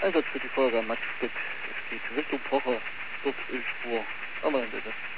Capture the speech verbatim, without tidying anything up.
Einsatz für die Feuerwehr Maxstedt. Es geht Richtung Pocher, dort Ölspur. Am Ende.